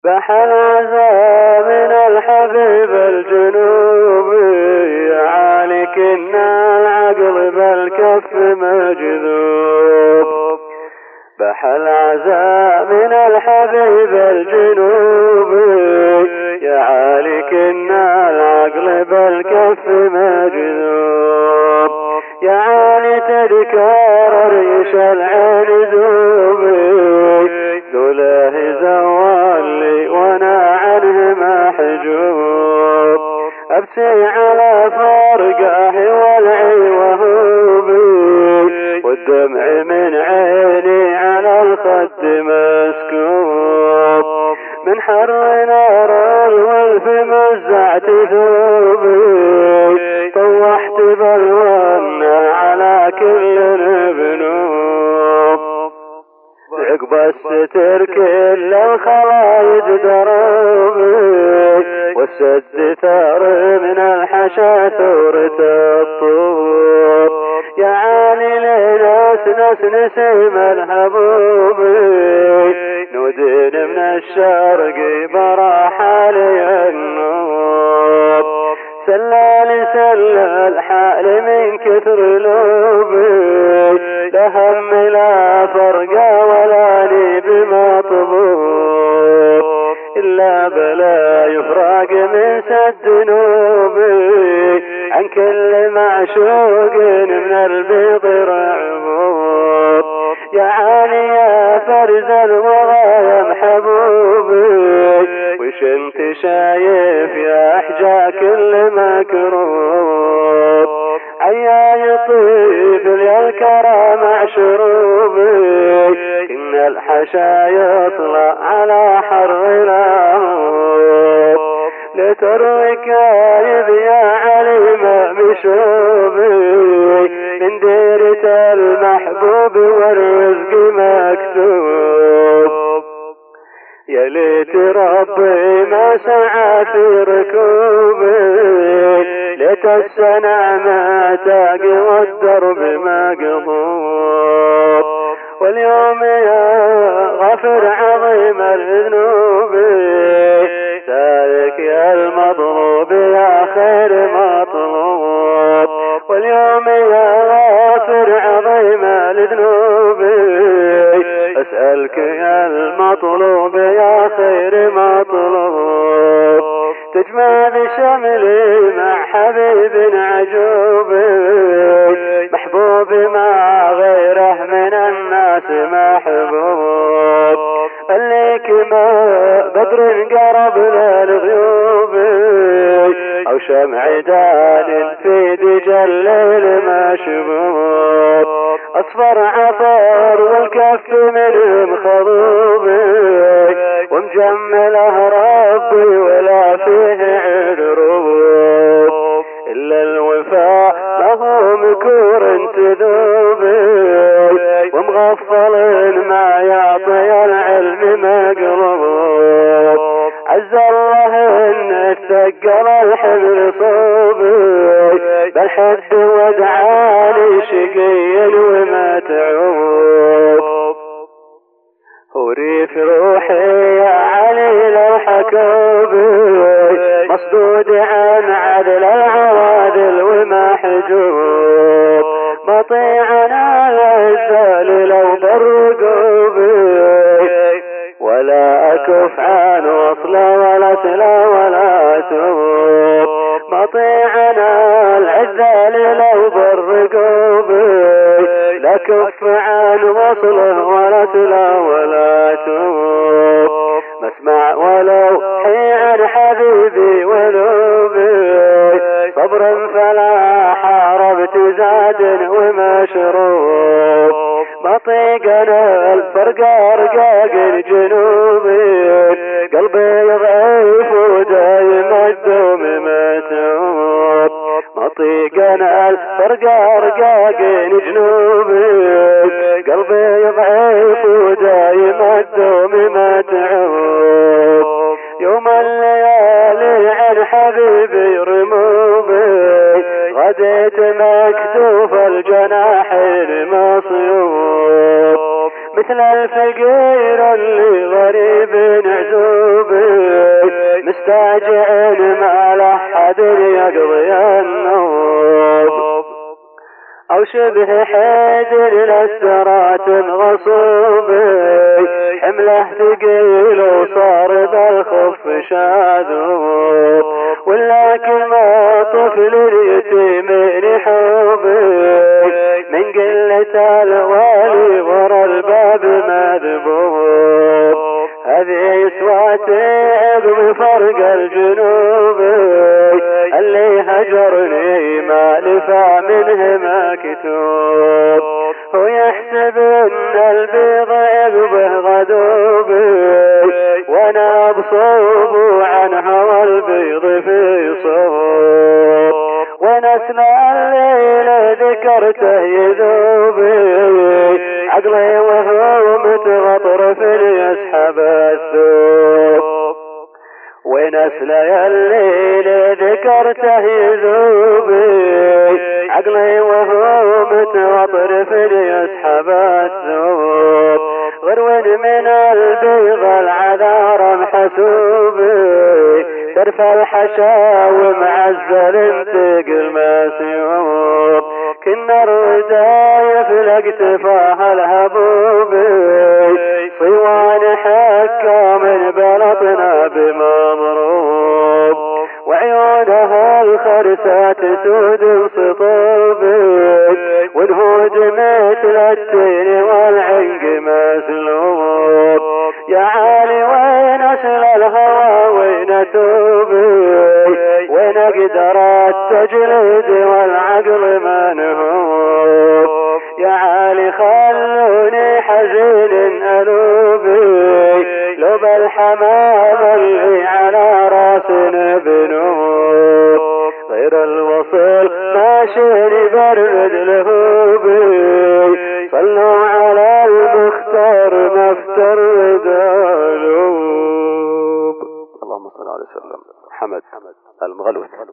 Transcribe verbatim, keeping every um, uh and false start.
بح العزا من الحبيب الجنوبي عالي كنا العقل بالكف مجذوب. بح العزا من الحبيب الجنوبي يا عالي كنا العقل بالكف مجذوب. يا عالي تذكر ريش العين ذوبي ذوله زوالي وانا عنه محجوب. ابكي على فرقه والعي وهوبي والدمع من عيني على الخد مسكوب. من حر نار الولف مزعت ثوبي طوحت بالونه على كل ذنوب. عقب الستر كل الخلايج دربي والسد ثار من الحشا ثورة الطوب. يا عالي لناس ناس نسيم الهبوبي نودين من الشرق براحالي النوب. سلالي سلال حالي من كثر لوبي لا هم لا فرقة ولا لي بمطلوب إلا بلا يفرق من سد نوبي عن كل معشوق من البيض رعبوب. يا عالي يا فرز الوغايم حبوبي وش انت شايف يا احجى كل مكروب. عياي طيب يا الكرم عشروبي ان الحشا يطلع على حر الهوب. لتروي كايب يا عليم مشوبي من ديرة المحبوب والرزق مكتوب. يا ليت ربي ما سعى في ركوبي ليت السنة ما تاقي والدرب مقضوب. واليوم يا غفر عظيم الذنوب سالك يا المطلوب يا خير مطلوب. واليوم يا غافر عظيم الذنوب أسألك يا المطلوب يا خير مطلوب. تجمع بشملي مع حبيب عجوبي محبوب ما غيره من الناس محبوب. اللي كما بدر قرب للغيوب أو شمع دان في دجى الليل مشبوب. أصفر عفار والكف منهم خضوبي ومجمله ربي ولا فيه عذروب. إلا الوفاء له مكور سذوبي ومغفل ما يعطي العلم مقلوب. عز الله ان اتثقل الحمل صوبي بل حد ودعاني شقي ومتعوب. هوري في روحي يا علي لو حكوبي مصدود عن عدل العوادل ومحجوب. مطيعنا العزال لو برقوبي ولا أكف عن وصله ولا سلا ولا توب. مطيعنا العزال لو برقوبي لا كف عن وصله ولا سلا ولا توب. مسمع ولو حي عن حبيبي ولوبي صبرا فلا حاربت زاد ومشروب. مطيقنا الفرقة رقاق جنوبي قلبي ضعيف ودايم الدوم متعوب. مطيقنا الفرقة رقاق جنوبي قلبي ضعيف ودايم الدوم متعوب. يوم الليالي عن حبيبي رموبي غديت مكتوف الجناحين مصيوب. مثل الفقير اللي غريب عزوبي مستاجع ما له حد يقضي النوب، أو شبه حيدر للسرات غصوبي حمله ثقيل وصار بالخف شاذوب، ولكن ما طفل اليتيم حوبي من قلة الوالي ورا الباب مذبوب، هذه سواتي بفرق الجنوبي اللي هجرني ما لفى منه ما كتوب، هو يحسب ان البيض يقبه غدوبي وانا بصوب عن هوى البيض في صوب، ونسل الليل ذكرته يذوبي عقلي وهو متغطرف يسحب الثوب، ونسل الليل ذكرته يذوبي عقلي وهو متغطرف يسحب الثوب، غرون من البيض العذار محسوبي ترفع الحشاوي معزل انتقل مسيوب، كنا الرداية في الاقتفاها الهبوبي صيوان حكا من بلطنا بمضروب، وعيونها الخرسات سود سطوبي والهود مثل التين والعنق مسلوب، يا عالي وين أسل الهوى وين توبي وين أقدر التجليد والعقل منهوب، يا عالي خلوني حزين ألوبي لو بالحمام اللي على راسنا بنوب، غير الوصل ماشي برد له